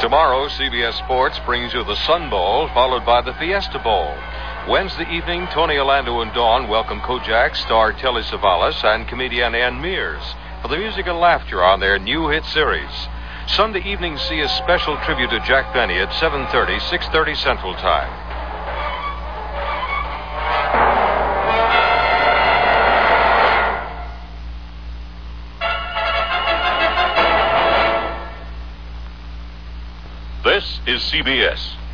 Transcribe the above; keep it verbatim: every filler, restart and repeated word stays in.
Tomorrow, C B S Sports brings you the Sun Bowl, followed by the Fiesta Bowl. Wednesday evening, Tony Orlando and Dawn welcome Kojak star Telly Savalas and comedian Ann Mears for the music and laughter on their new hit series. Sunday evening, see a special tribute to Jack Benny at seven thirty, six thirty Central Time. This is C B S.